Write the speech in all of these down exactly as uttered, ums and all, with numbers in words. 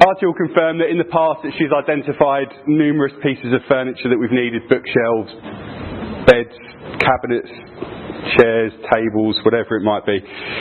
Artie will confirm that in the past that she's identified numerous pieces of furniture that we've needed, bookshelves, beds, cabinets, chairs, tables, whatever it might be.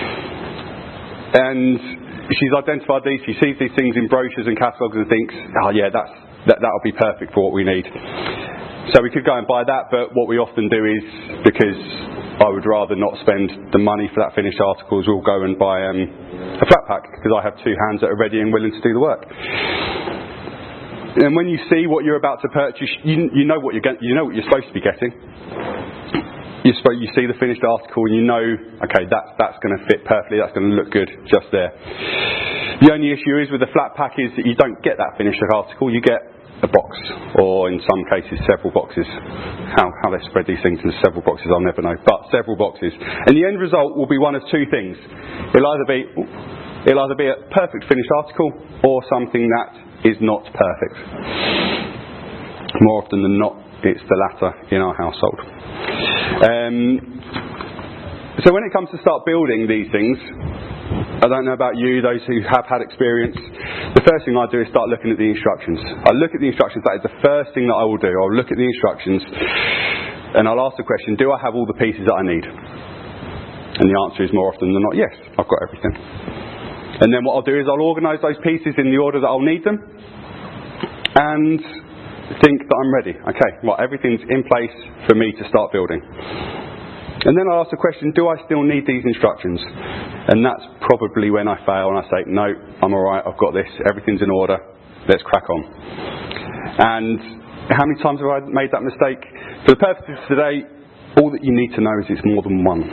And she's identified these, she sees these things in brochures and catalogues and thinks, oh yeah, that's, that, that'll be perfect for what we need. So we could go and buy that, but what we often do is, because I would rather not spend the money for that finished article, is we'll go and buy um, a flat pack, because I have two hands that are ready and willing to do the work. And when you see what you're about to purchase, you, you know what you're get, you know what you're supposed to be getting. You you see the finished article and you know, okay, that's that's going to fit perfectly, that's going to look good just there. The only issue is with the flat pack is that you don't get that finished article, you get a box, or in some cases several boxes. How how they spread these things into several boxes I'll never know, but several boxes. And the end result will be one of two things. It'll either be it'll either be a perfect finished article or something that is not perfect. More often than not, it's the latter in our household. Um, so when it comes to start building these things, I don't know about you, those who have had experience, the first thing I do is start looking at the instructions. I look at the instructions, that is the first thing that I will do. I'll look at the instructions and I'll ask the question, do I have all the pieces that I need? And the answer is more often than not, yes, I've got everything. And then what I'll do is I'll organise those pieces in the order that I'll need them and think that I'm ready. Okay, well, everything's in place for me to start building. And then I'll ask the question, do I still need these instructions? And that's probably when I fail and I say, no, I'm alright, I've got this, everything's in order, let's crack on. And how many times have I made that mistake? For the purposes of today, all that you need to know is it's more than one.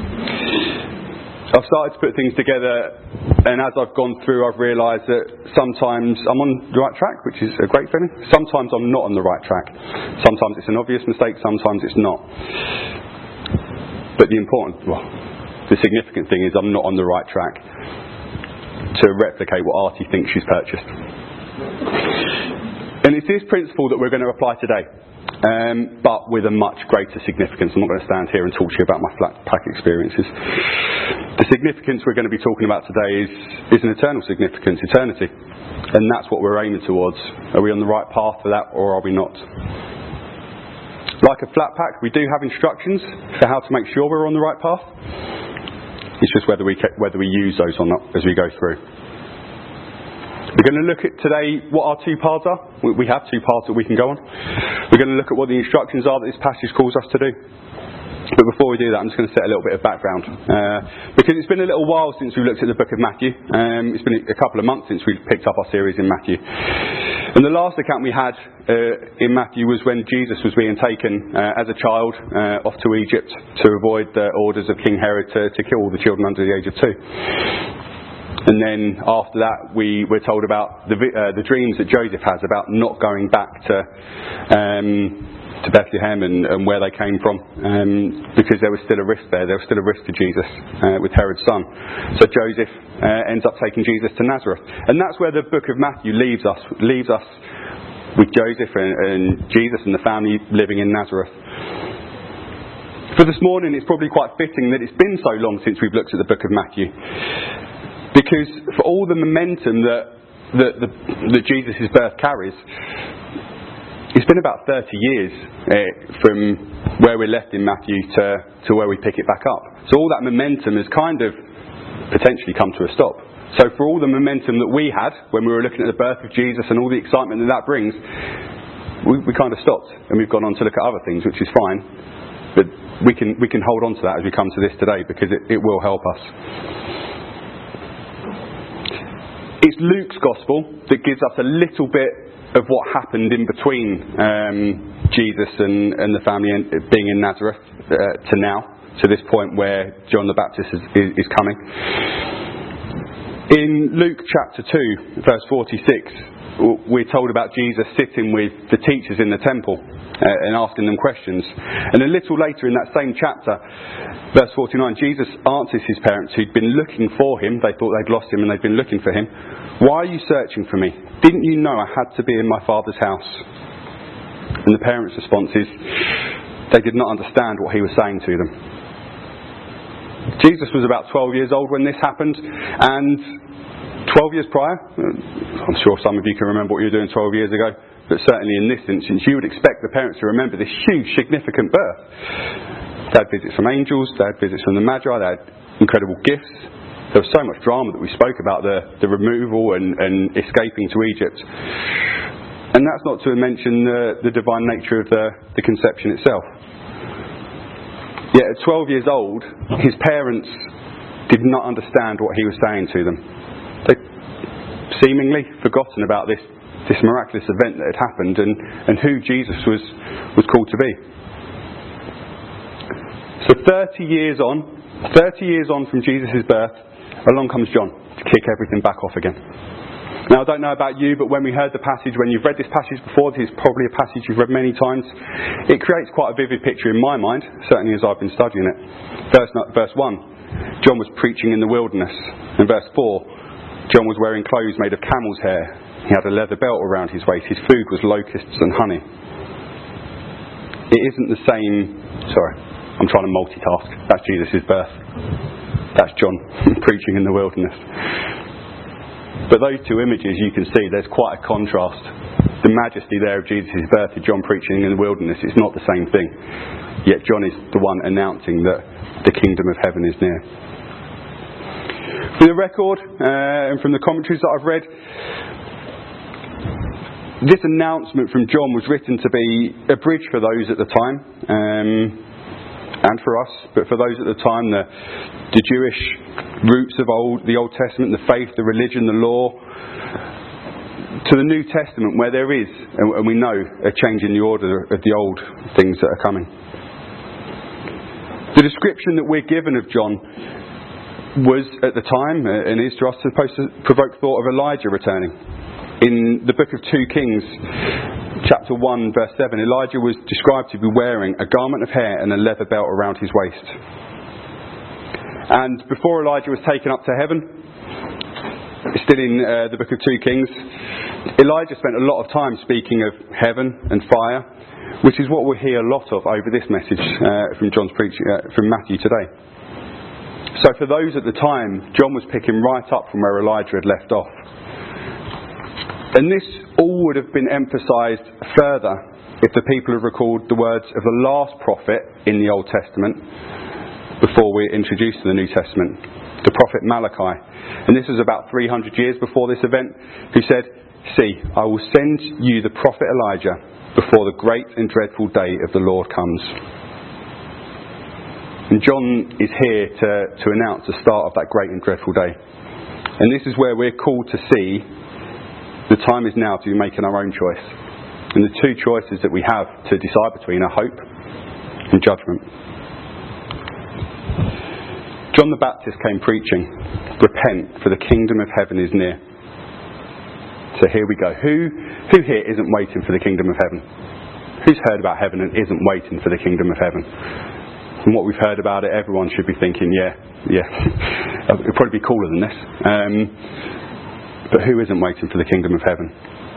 I've started to put things together, and as I've gone through I've realised that sometimes I'm on the right track, which is a great feeling. Sometimes I'm not on the right track. Sometimes it's an obvious mistake, sometimes it's not. But the important, well, the significant thing is I'm not on the right track to replicate what Artie thinks she's purchased. And it's this principle that we're going to apply today. Um, but with a much greater significance. I'm not going to stand here and talk to you about my flat pack experiences. The significance we're going to be talking about today is, is an eternal significance, eternity. And that's what we're aiming towards. Are we on the right path for that, or are we not? Like a flat pack, we do have instructions for how to make sure we're on the right path. It's just whether we whether we use those or not as we go through. We're going to look at today what our two paths are. We have two paths that we can go on. We're going to look at what the instructions are that this passage calls us to do. But before we do that, I'm just going to set a little bit of background. Uh, because it's been a little while since we looked at the book of Matthew. Um, it's been a couple of months since we picked up our series in Matthew. And the last account we had uh, in Matthew was when Jesus was being taken uh, as a child uh, off to Egypt to avoid the orders of King Herod to, to kill all the children under the age of two. And then after that, we were told about the uh, the dreams that Joseph has about not going back to um, to Bethlehem and, and where they came from, um, because there was still a risk there. There was still a risk to Jesus uh, with Herod's son. So Joseph uh, ends up taking Jesus to Nazareth, and that's where the book of Matthew leaves us. Leaves us with Joseph and, and Jesus and the family living in Nazareth. For this morning, it's probably quite fitting that it's been so long since we've looked at the book of Matthew. Because for all the momentum that, that, that, that Jesus' birth carries, it's been about thirty years uh, from where we're left in Matthew to, to where we pick it back up. So all that momentum has kind of potentially come to a stop. So for all the momentum that we had when we were looking at the birth of Jesus and all the excitement that that brings, we, we kind of stopped and we've gone on to look at other things, which is fine. But we can we can hold on to that as we come to this today, because it, it will help us. It's Luke's gospel that gives us a little bit of what happened in between um, Jesus and, and the family being in Nazareth uh, to now, to this point where John the Baptist is, is, is coming. In Luke chapter two, verse forty-six, we're told about Jesus sitting with the teachers in the temple uh, and asking them questions. And a little later in that same chapter, verse forty-nine, Jesus answers his parents who'd been looking for him. They thought they'd lost him and they'd been looking for him. Why are you searching for me? Didn't you know I had to be in my Father's house? And the parents' response is, they did not understand what he was saying to them. Jesus was about twelve years old when this happened, and twelve years prior, I'm sure some of you can remember what you were doing twelve years ago, but certainly in this instance you would expect the parents to remember this huge significant birth. They had visits from angels, they had visits from the Magi, they had incredible gifts. There was so much drama that we spoke about, the, the removal and, and escaping to Egypt. And that's not to mention the, the divine nature of the, the conception itself. Yet at twelve years old, his parents did not understand what he was saying to them. They'd seemingly forgotten about this, this miraculous event that had happened and, and who Jesus was, was called to be. So thirty years on, thirty years on from Jesus' birth, along comes John to kick everything back off again. Now, I don't know about you, but when we heard the passage, when you've read this passage before, this is probably a passage you've read many times, it creates quite a vivid picture in my mind, certainly as I've been studying it. Verse, verse one, John was preaching in the wilderness. In verse four, John was wearing clothes made of camel's hair. He had a leather belt around his waist. His food was locusts and honey. It isn't the same... Sorry, I'm trying to multitask. That's Jesus' birth. That's John preaching in the wilderness. But those two images, you can see there's quite a contrast. The majesty there of Jesus' birth to John preaching in the wilderness is not the same thing. Yet John is the one announcing that the kingdom of heaven is near. For the record, uh, and from the commentaries that I've read, this announcement from John was written to be a bridge for those at the time, um, and for us, but for those at the time, the, the Jewish roots of old, the Old Testament, the faith, the religion, the law, to the New Testament where there is, and, and we know, a change in the order of the old things that are coming. The description that we're given of John was at the time, uh, and is to us, supposed to provoke thought of Elijah returning. In the book of two Kings, chapter one, verse seven, Elijah was described to be wearing a garment of hair and a leather belt around his waist. And before Elijah was taken up to heaven, still in uh, the book of two Kings, Elijah spent a lot of time speaking of heaven and fire, which is what we'll hear a lot of over this message uh, from John's preaching, uh, from Matthew today. So for those at the time, John was picking right up from where Elijah had left off. And this all would have been emphasised further if the people had recalled the words of the last prophet in the Old Testament before we're introduced to the New Testament, the prophet Malachi. And this was about three hundred years before this event, who said, "See, I will send you the prophet Elijah before the great and dreadful day of the Lord comes." And John is here to, to announce the start of that great and dreadful day. And this is where we're called to see the time is now to be making our own choice. And the two choices that we have to decide between are hope and judgment. John the Baptist came preaching, "Repent, for the kingdom of heaven is near." So here we go. Who, who here isn't waiting for the kingdom of heaven? Who's heard about heaven and isn't waiting for the kingdom of heaven? From what we've heard about it, everyone should be thinking, yeah, yeah, it'll probably be cooler than this. Um, But who isn't waiting for the kingdom of heaven?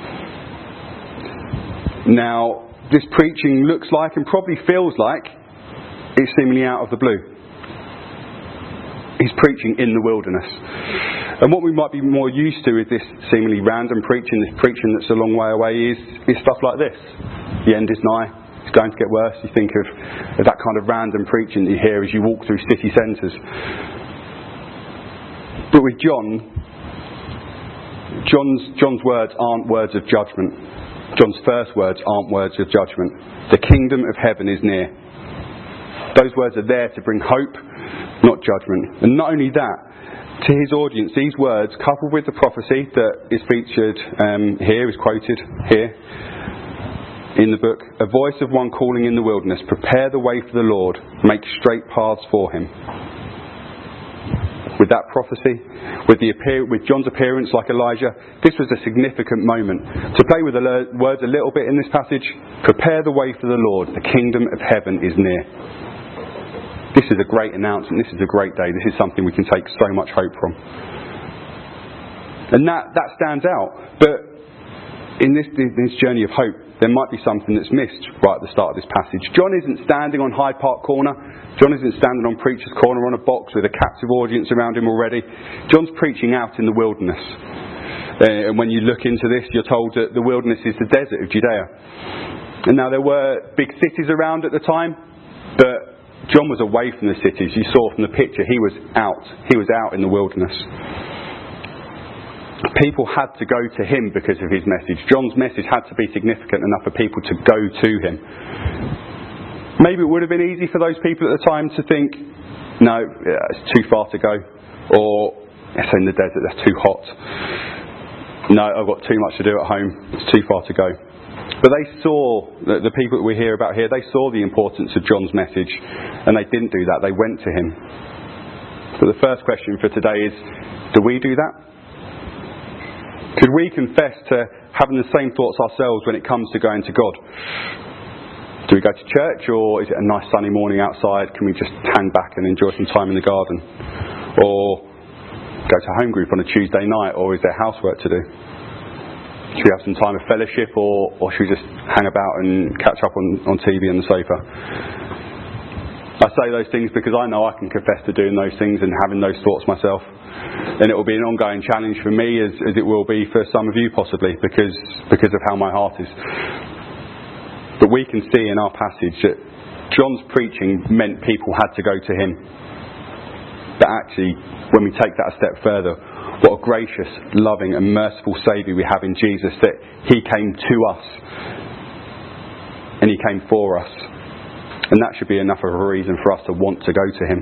Now, this preaching looks like and probably feels like it's seemingly out of the blue. He's preaching in the wilderness. And what we might be more used to with this seemingly random preaching, this preaching that's a long way away, is, is stuff like this. The end is nigh. It's going to get worse. You think of, of that kind of random preaching that you hear as you walk through city centres. But with John, John's, John's words aren't words of judgment. John's first words aren't words of judgment. The kingdom of heaven is near. Those words are there to bring hope, not judgment. And not only that, to his audience, these words, coupled with the prophecy that is featured um, here, is quoted here in the book, "A voice of one calling in the wilderness, prepare the way for the Lord, make straight paths for him." With that prophecy, with the appear- with John's appearance like Elijah, this was a significant moment. To play with the le- words a little bit in this passage, prepare the way for the Lord, the kingdom of heaven is near. This is a great announcement, this is a great day, this is something we can take so much hope from. And that, that stands out. But in this, this journey of hope, there might be something that's missed right at the start of this passage. John isn't standing on Hyde Park Corner. John isn't standing on Preacher's Corner on a box with a captive audience around him already. John's preaching out in the wilderness. Uh, and when you look into this, you're told that the wilderness is the desert of Judea. And now there were big cities around at the time, but John was away from the cities. You saw from the picture, he was out. He was out in the wilderness. People had to go to him because of his message. John's message had to be significant enough for people to go to him. Maybe it would have been easy for those people at the time to think, no, it's too far to go. Or, it's in the desert, that's too hot. No, I've got too much to do at home. It's too far to go. But they saw, the, the people that we hear about here, they saw the importance of John's message. And they didn't do that. They went to him. So the first question for today is, do we do that? Could we confess to having the same thoughts ourselves when it comes to going to God? Do we go to church, or is it a nice sunny morning outside? Can we just hang back and enjoy some time in the garden? Or go to home group on a Tuesday night, or is there housework to do? Should we have some time of fellowship, or, or should we just hang about and catch up on, on T V on the sofa? I say those things because I know I can confess to doing those things and having those thoughts myself. And it will be an ongoing challenge for me, as, as it will be for some of you possibly, because because of how my heart is. But we can see in our passage that John's preaching meant people had to go to him. But actually, when we take that a step further, what a gracious, loving and merciful Saviour we have in Jesus, that he came to us and he came for us. And that should be enough of a reason for us to want to go to him.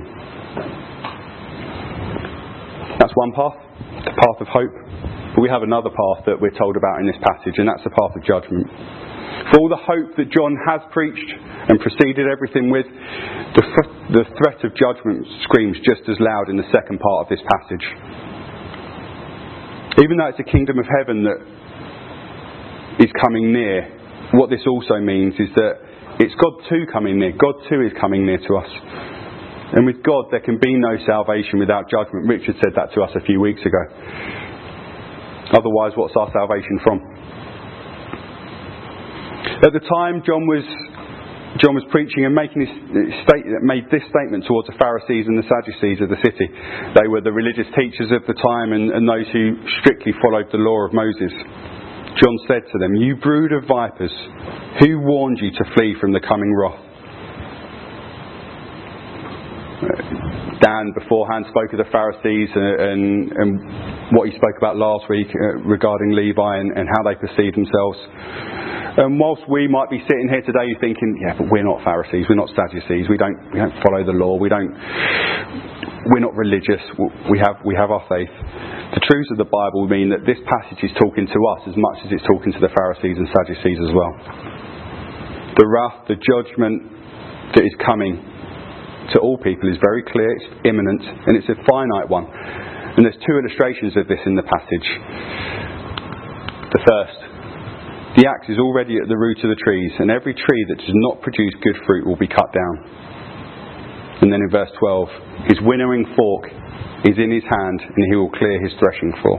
That's one path, the path of hope. But we have another path that we're told about in this passage, and that's the path of judgment. For all the hope that John has preached and preceded everything with, the, th- the threat of judgment screams just as loud in the second part of this passage. Even though it's the kingdom of heaven that is coming near, what this also means is that it's God too coming near. God too is coming near to us. And with God there can be no salvation without judgment. Richard said that to us a few weeks ago. Otherwise, what's our salvation from? At the time John was John was preaching and making this state, made this statement towards the Pharisees and the Sadducees of the city. They were the religious teachers of the time and, and those who strictly followed the law of Moses. John said to them, "You brood of vipers, who warned you to flee from the coming wrath?" Dan beforehand spoke of the Pharisees and, and, and what he spoke about last week uh, regarding Levi and, and how they perceived themselves. And whilst we might be sitting here today thinking, yeah, but we're not Pharisees, we're not Sadducees, we don't we don't follow the law, we don't we're not religious, we have we have our faith. The truths of the Bible mean that this passage is talking to us as much as it's talking to the Pharisees and Sadducees as well. The wrath, the judgment that is coming to all people is very clear, it's imminent, and it's a finite one. And there's two illustrations of this in the passage. The first, the axe is already at the root of the trees, and every tree that does not produce good fruit will be cut down. And then in verse twelve, his winnowing fork is in his hand, and he will clear his threshing floor.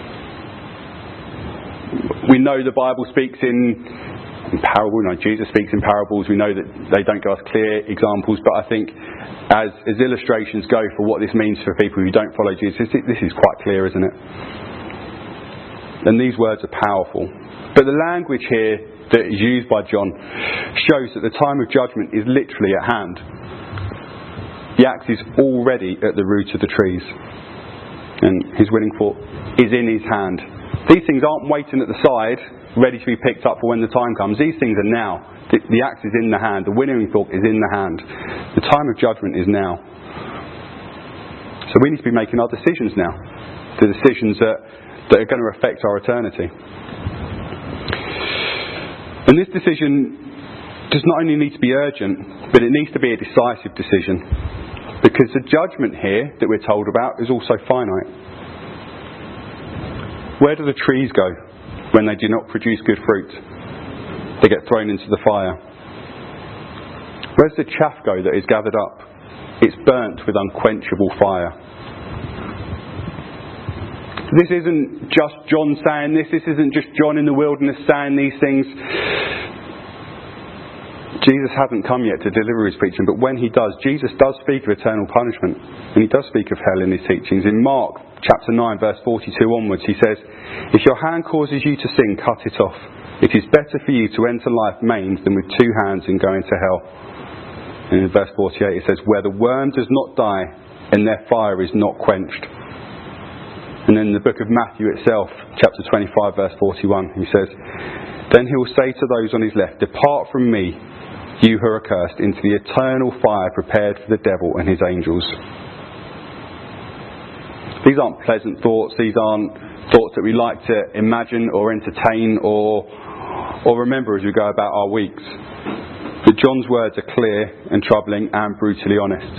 We know the Bible speaks in, in parables. We know Jesus speaks in parables. We know that they don't give us clear examples, but I think as, as illustrations go for what this means for people who don't follow Jesus, this is quite clear, isn't it? And these words are powerful. But the language here that is used by John shows that the time of judgment is literally at hand. The axe is already at the root of the trees, and his winning fork is in his hand. These things aren't waiting at the side, ready to be picked up for when the time comes. These things are now. The, the axe is in the hand. The winnowing fork is in the hand. The time of judgment is now. So we need to be making our decisions now. The decisions that, that are going to affect our eternity. And this decision does not only need to be urgent, but it needs to be a decisive decision. Because the judgment here that we're told about is also finite. Where do the trees go when they do not produce good fruit? They get thrown into the fire. Where's the chaff go that is gathered up? It's burnt with unquenchable fire. This isn't just John saying this. This isn't just John in the wilderness saying these things. Jesus hasn't come yet to deliver his preaching, but when he does, Jesus does speak of eternal punishment, and he does speak of hell in his teachings. In Mark chapter nine, verse forty-two onwards, he says, "If your hand causes you to sin, cut it off. It is better for you to enter life maimed than with two hands and go into hell." And in verse forty-eight it says, "Where the worm does not die and their fire is not quenched." And in the book of Matthew itself, chapter twenty-five, verse forty-one, he says, "Then he will say to those on his left, 'Depart from me, you who are accursed, into the eternal fire prepared for the devil and his angels.'" These aren't pleasant thoughts. These aren't thoughts that we like to imagine or entertain or or remember as we go about our weeks. But John's words are clear and troubling and brutally honest.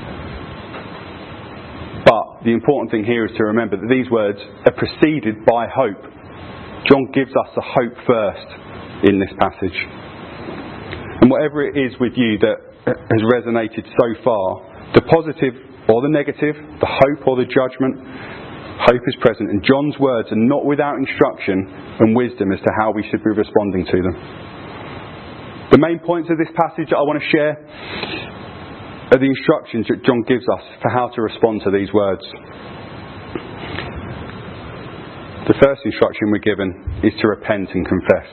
But the important thing here is to remember that these words are preceded by hope. John gives us the hope first in this passage. And whatever it is with you that has resonated so far, the positive or the negative, the hope or the judgment, hope is present. And John's words are not without instruction and wisdom as to how we should be responding to them. The main points of this passage that I want to share are the instructions that John gives us for how to respond to these words. The first instruction we're given is to repent and confess.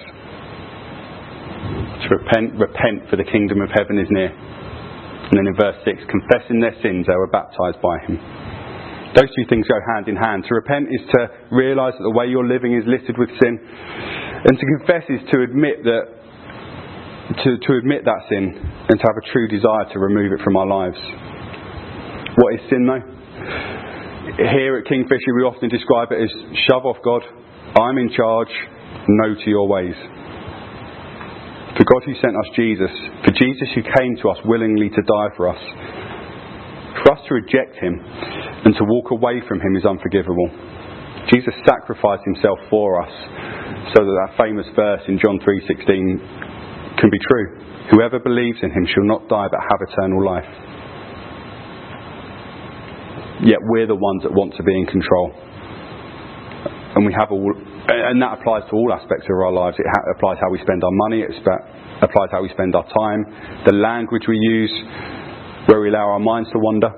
To repent, repent for the kingdom of heaven is near. And then in verse six, confessing their sins, they were baptised by him. Those two things go hand in hand. To repent is to realise that the way you're living is littered with sin. And to confess is to admit that to, to admit that sin and to have a true desire to remove it from our lives. What is sin though? Here at Kingfisher we often describe it as shove off God, I'm in charge, no to your ways. For God who sent us Jesus, for Jesus who came to us willingly to die for us, for us to reject him and to walk away from him is unforgivable. Jesus sacrificed himself for us so that that famous verse in John three sixteen can be true. Whoever believes in him shall not die but have eternal life. Yet we're the ones that want to be in control. And we have all, and that applies to all aspects of our lives. It ha- applies how we spend our money, it sp- applies how we spend our time, the language we use, where we allow our minds to wander.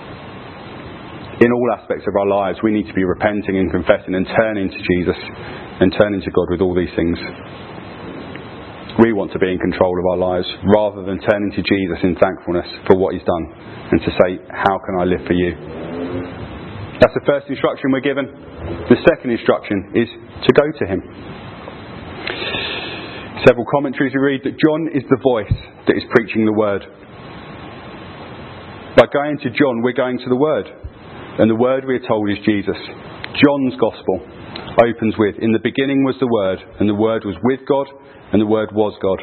In all aspects of our lives we need to be repenting and confessing and turning to Jesus and turning to God with all these things. We want to be in control of our lives rather than turning to Jesus in thankfulness for what he's done and to say, how can I live for you? That's the first instruction we're given. The second instruction is to go to him. Several commentaries we read that John is the voice that is preaching the word. By going to John, we're going to the word. And the word, we are told, is Jesus. John's gospel opens with, in the beginning was the word, and the word was with God, and the word was God.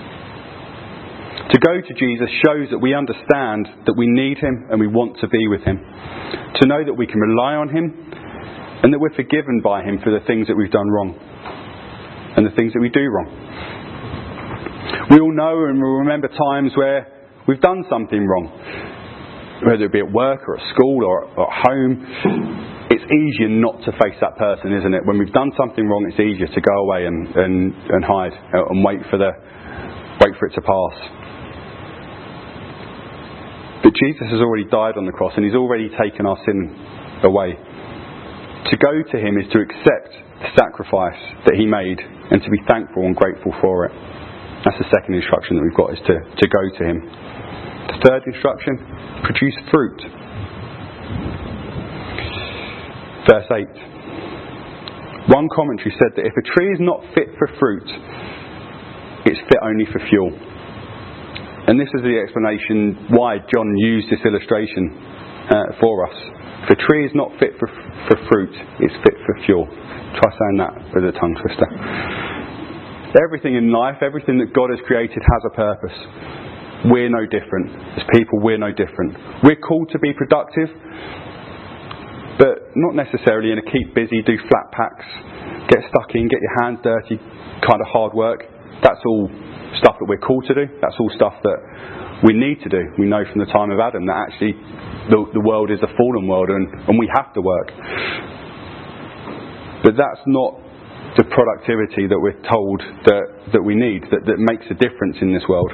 To go to Jesus shows that we understand that we need him and we want to be with him. To know that we can rely on him and that we're forgiven by him for the things that we've done wrong and the things that we do wrong. We all know and we remember times where we've done something wrong, whether it be at work or at school or at home. It's easier not to face that person, isn't it? When we've done something wrong, it's easier to go away and, and, and hide and wait for the wait for it to pass. But Jesus has already died on the cross and he's already taken our sin away. To go to him is to accept the sacrifice that he made and to be thankful and grateful for it. That's the second instruction that we've got, is to, to go to him. The third instruction, produce fruit. Verse eight. One commentary said that if a tree is not fit for fruit, it's fit only for fuel. And this is the explanation why John used this illustration uh, for us. If a tree is not fit for, for fruit, it's fit for fuel. Try saying that with a tongue twister. Everything in life, everything that God has created has a purpose. We're no different. As people, we're no different. We're called to be productive, but not necessarily in a keep busy, do flat packs, get stuck in, get your hands dirty kind of hard work. That's all stuff that we're called to do. That's all stuff that we need to do. We know from the time of Adam that actually the, the world is a fallen world and, and we have to work. But that's not the productivity that we're told that, that we need, that, that makes a difference in this world.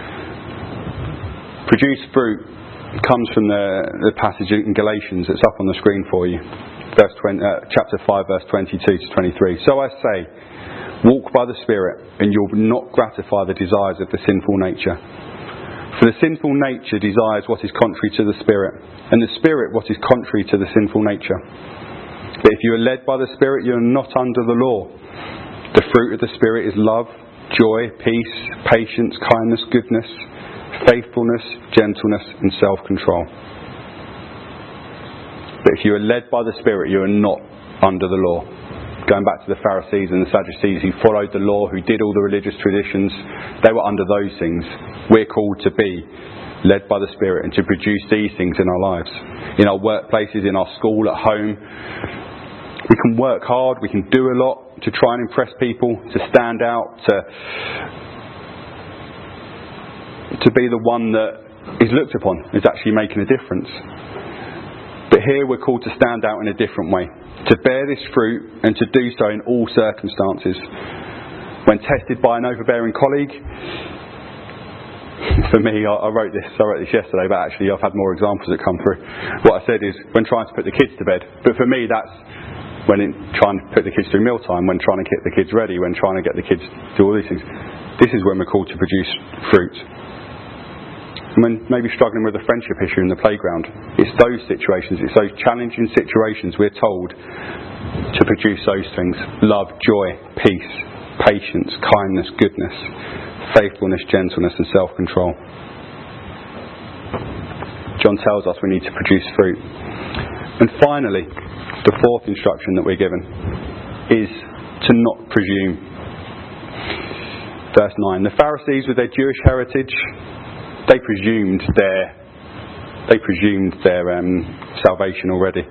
Produce fruit comes from the, the passage in Galatians that's up on the screen for you. Verse twenty, uh, chapter five, verse twenty-two to twenty-three. So I say, walk by the Spirit, and you'll not gratify the desires of the sinful nature. For the sinful nature desires what is contrary to the Spirit, and the Spirit what is contrary to the sinful nature. But if you are led by the Spirit, you are not under the law. The fruit of the Spirit is love, joy, peace, patience, kindness, goodness, faithfulness, gentleness, and self-control. But if you are led by the Spirit, you are not under the law. Going back to the Pharisees and the Sadducees who followed the law, who did all the religious traditions, they were under those things. We're called to be led by the Spirit and to produce these things in our lives. In our workplaces, in our school, at home. We can work hard, we can do a lot to try and impress people, to stand out, to, to be the one that is looked upon as actually making a difference. But here we're called to stand out in a different way, to bear this fruit and to do so in all circumstances. When tested by an overbearing colleague, for me, I, I wrote this I wrote this yesterday, but actually I've had more examples that come through. What I said is when trying to put the kids to bed. But for me, that's when in, trying to put the kids through mealtime, when trying to get the kids ready, when trying to get the kids to do all these things. This is when we're called to produce fruit. And when maybe struggling with a friendship issue in the playground, it's those situations, it's those challenging situations we're told to produce those things. Love, joy, peace, patience, kindness, goodness, faithfulness, gentleness, and self-control. John tells us we need to produce fruit. And finally, the fourth instruction that we're given is to not presume. Verse nine. The Pharisees, with their Jewish heritage, they presumed their they presumed their um, salvation already.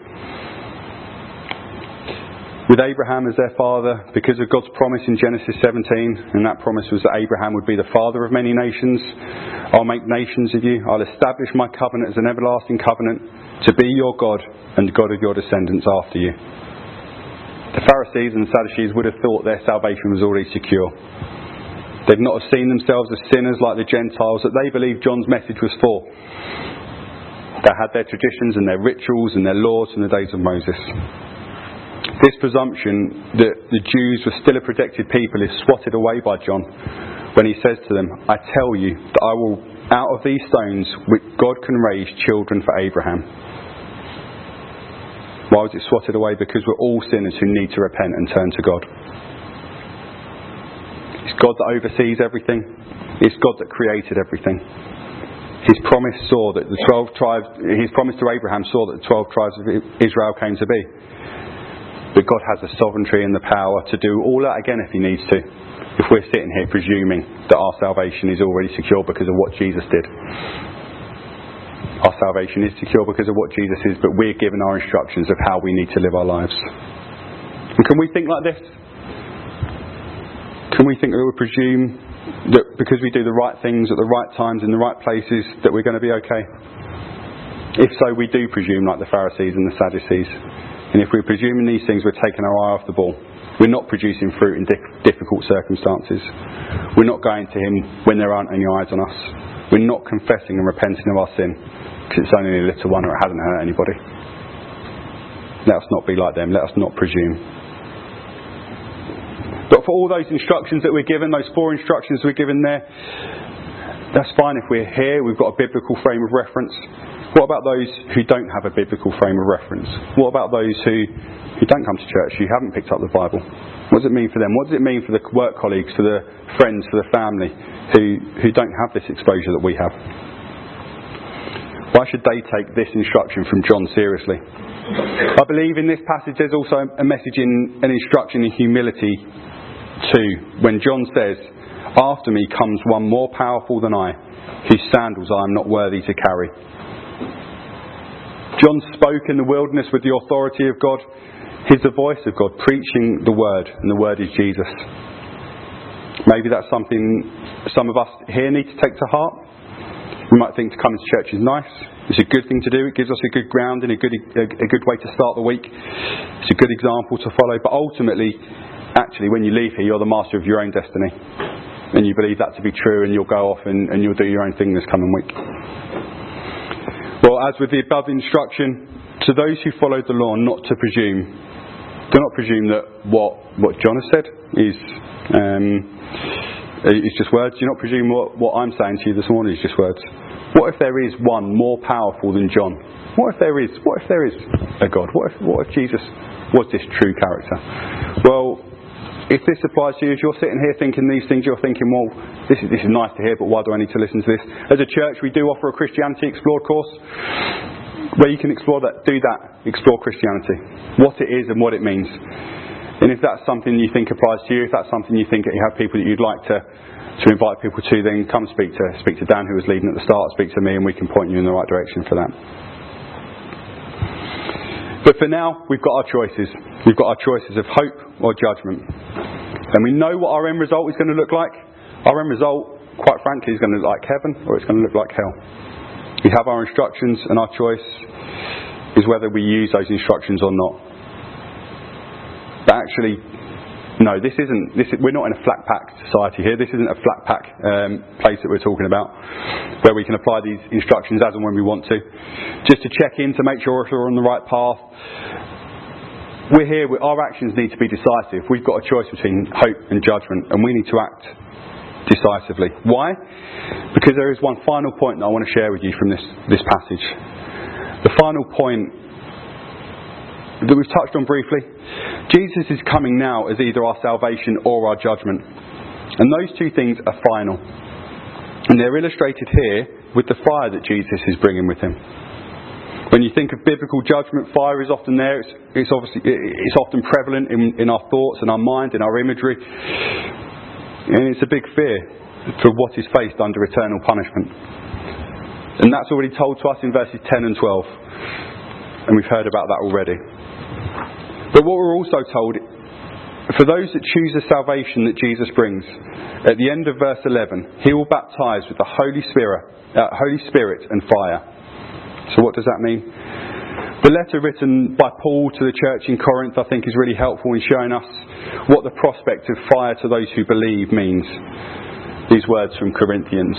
With Abraham as their father, because of God's promise in Genesis seventeen, and that promise was that Abraham would be the father of many nations. I'll make nations of you. I'll establish my covenant as an everlasting covenant to be your God and the God of your descendants after you. The Pharisees and the Sadducees would have thought their salvation was already secure. They'd not have seen themselves as sinners like the Gentiles that they believed John's message was for. They had their traditions and their rituals and their laws from the days of Moses. This presumption that the Jews were still a protected people is swatted away by John when he says to them, I tell you that I will, out of these stones, God can raise children for Abraham. Why was it swatted away? Because we're all sinners who need to repent and turn to God. It's God that oversees everything. It's God that created everything. His promise saw that the twelve tribes, his promise to Abraham saw that the twelve tribes of Israel came to be. But God has the sovereignty and the power to do all that again if he needs to. If we're sitting here presuming that our salvation is already secure because of what Jesus did. Our salvation is secure because of what Jesus is, but we're given our instructions of how we need to live our lives. And can we think like this? Can we think that we presume that because we do the right things at the right times in the right places that we're going to be okay? If so, we do presume like the Pharisees and the Sadducees. And if we're presuming these things, we're taking our eye off the ball. We're not producing fruit in di- difficult circumstances. We're not going to him when there aren't any eyes on us. We're not confessing and repenting of our sin because it's only a little one or it hasn't hurt anybody. Let us not be like them. Let us not presume. But for all those instructions that we're given, those four instructions we're given there, that's fine if we're here, we've got a biblical frame of reference. What about those who don't have a biblical frame of reference? What about those who, who don't come to church, who haven't picked up the Bible? What does it mean for them? What does it mean for the work colleagues, for the friends, for the family who, who don't have this exposure that we have? Why should they take this instruction from John seriously? I believe in this passage there's also a message in an instruction in humility too. When John says, after me comes one more powerful than I, whose sandals I am not worthy to carry. John spoke in the wilderness with the authority of God. He's the voice of God preaching the word, and the word is Jesus. Maybe that's something some of us here need to take to heart. We might think to come to church is nice. It's a good thing to do. It gives us a good ground and a good a, a good way to start the week. It's a good example to follow. But ultimately, actually when you leave here you're the master of your own destiny. And you believe that to be true, and you'll go off and, and you'll do your own thing this coming week. Well, as with the above instruction, to those who followed the law not to presume, do not presume that what, what John has said is um, is just words. Do not presume what, what I'm saying to you this morning is just words. What if there is one more powerful than John? What if there is? What if there is a God? What if, what if Jesus was this true character? Well, if this applies to you, if you're sitting here thinking these things, you're thinking, well, this is this is nice to hear, but why do I need to listen to this? As a church, we do offer a Christianity Explored course where you can explore that, do that, explore Christianity, what it is and what it means. And if that's something you think applies to you, if that's something you think that you have people that you'd like to, to invite people to, then come speak to speak to Dan, who was leading at the start, speak to me, and we can point you in the right direction for that. But for now, we've got our choices. We've got our choices of hope or judgment. And we know what our end result is going to look like. Our end result, quite frankly, is going to look like heaven or it's going to look like hell. We have our instructions, and our choice is whether we use those instructions or not. But actually, no, this isn't. This is, we're not in a flat pack society here. This isn't a flat pack um, place that we're talking about, where we can apply these instructions as and when we want to, just to check in to make sure if we're on the right path. We're here. Our actions need to be decisive. We've got a choice between hope and judgment, and we need to act decisively. Why? Because there is one final point that I want to share with you from this this passage. The final point that we've touched on briefly. Jesus is coming now as either our salvation or our judgment. And those two things are final. And they're illustrated here with the fire that Jesus is bringing with him. When you think of biblical judgment, fire is often there. It's, it's obviously it's often prevalent in, in our thoughts and our mind, in our imagery. And it's a big fear for what is faced under eternal punishment. And that's already told to us in verses ten and twelve. And we've heard about that already. But what we're also told, for those that choose the salvation that Jesus brings, at the end of verse eleven, he will baptize with the Holy Spirit, uh, Holy Spirit and fire. So what does that mean? The letter written by Paul to the church in Corinth, I think, is really helpful in showing us what the prospect of fire to those who believe means. These words from Corinthians.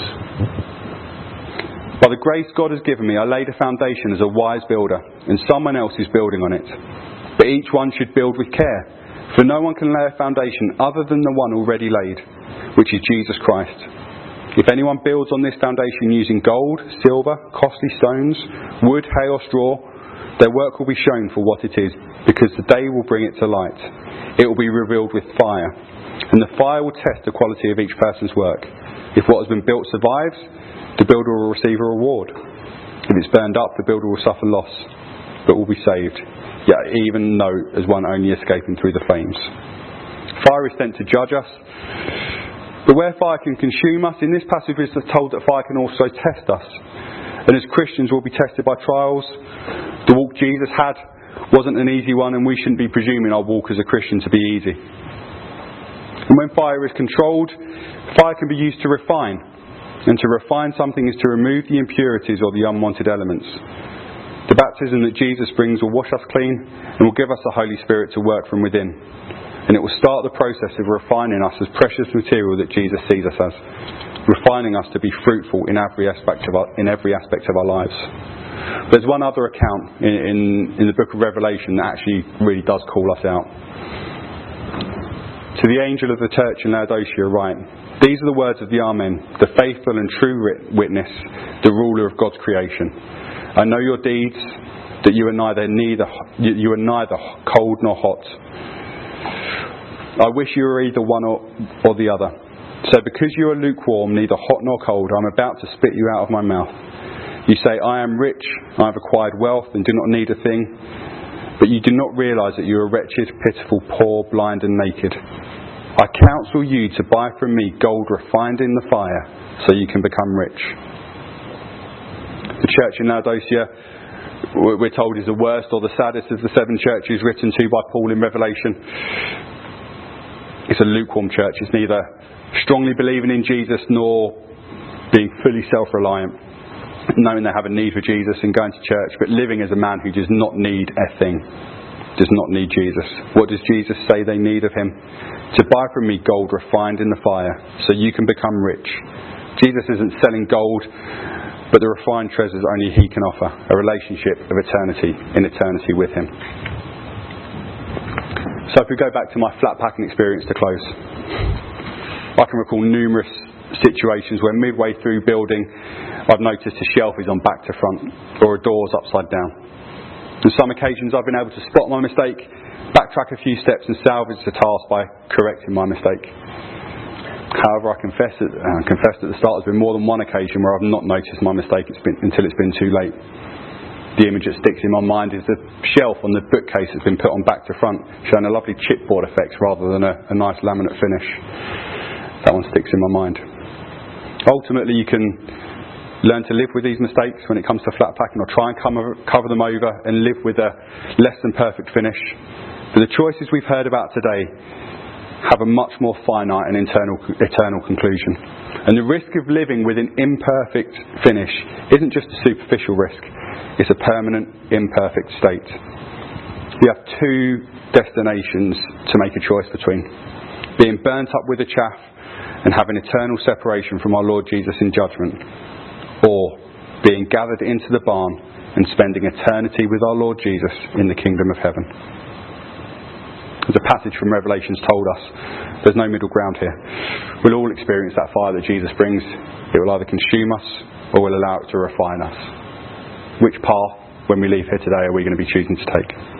By the grace God has given me, I laid a foundation as a wise builder, and someone else is building on it. But each one should build with care, for no one can lay a foundation other than the one already laid, which is Jesus Christ. If anyone builds on this foundation using gold, silver, costly stones, wood, hay or straw, their work will be shown for what it is, because the day will bring it to light. It will be revealed with fire, and the fire will test the quality of each person's work. If what has been built survives, the builder will receive a reward. If it's burned up, the builder will suffer loss, but will be saved, yet even though as one only escaping through the flames. Fire is sent to judge us. But where fire can consume us, in this passage we're told that fire can also test us. And as Christians we'll be tested by trials. The walk Jesus had wasn't an easy one, and we shouldn't be presuming our walk as a Christian to be easy. And when fire is controlled, fire can be used to refine. And to refine something is to remove the impurities or the unwanted elements. The baptism that Jesus brings will wash us clean and will give us the Holy Spirit to work from within. And it will start the process of refining us as precious material that Jesus sees us as, refining us to be fruitful in every aspect of our, in every aspect of our lives. There's one other account in, in, in the book of Revelation that actually really does call us out. To the angel of the church in Laodicea write, these are the words of the Amen, the faithful and true witness, the ruler of God's creation. I know your deeds, that you are neither neither you are neither cold nor hot. I wish you were either one or, or the other. So because you are lukewarm, neither hot nor cold, I am about to spit you out of my mouth. You say, I am rich, I have acquired wealth and do not need a thing. But you do not realise that you are wretched, pitiful, poor, blind and naked. I counsel you to buy from me gold refined in the fire, so you can become rich. The church in Laodicea, we're told, is the worst or the saddest of the seven churches written to by Paul in Revelation. It's a lukewarm church. It's neither strongly believing in Jesus nor being fully self-reliant, knowing they have a need for Jesus and going to church, but living as a man who does not need a thing. does not need Jesus. What does Jesus say they need of him? To buy from me gold refined in the fire, so you can become rich. Jesus isn't selling gold, but the refined treasures only he can offer, a relationship of eternity, in eternity with him. So if we go back to my flat packing experience to close, I can recall numerous situations where midway through building I've noticed a shelf is on back to front or a door's upside down. On some occasions I've been able to spot my mistake, backtrack a few steps and salvage the task by correcting my mistake. However, I confess, it, uh, confess at the start there's been more than one occasion where I've not noticed my mistake it's been, until it's been too late. The image that sticks in my mind is the shelf on the bookcase that's been put on back to front, showing a lovely chipboard effect rather than a, a nice laminate finish. That one sticks in my mind. Ultimately, you can learn to live with these mistakes when it comes to flat packing, or try and cover, cover them over and live with a less than perfect finish. But the choices we've heard about today have a much more finite and internal, eternal conclusion. And the risk of living with an imperfect finish isn't just a superficial risk, it's a permanent imperfect state. We have two destinations to make a choice between: being burnt up with the chaff and having eternal separation from our Lord Jesus in judgment, or being gathered into the barn and spending eternity with our Lord Jesus in the kingdom of heaven. As a passage from Revelations told us, there's no middle ground here. We'll all experience that fire that Jesus brings. It will either consume us or will allow it to refine us. Which path, when we leave here today, are we going to be choosing to take?